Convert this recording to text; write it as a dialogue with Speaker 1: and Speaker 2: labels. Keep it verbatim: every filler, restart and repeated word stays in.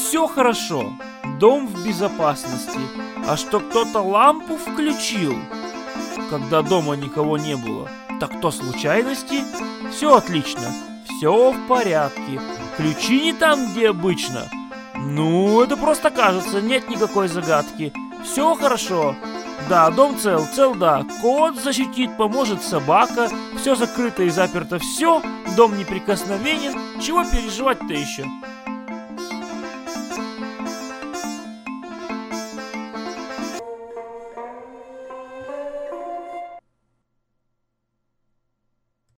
Speaker 1: все хорошо, дом в безопасности. А что кто-то лампу включил, когда дома никого не было, так то случайности. Все отлично, все в порядке. Ключи не там, где обычно. Ну, это просто кажется, нет никакой загадки. Все хорошо. Да, дом цел, цел, да. Кот защитит, поможет собака. Все закрыто и заперто, все. Дом неприкосновенен. Чего переживать-то еще?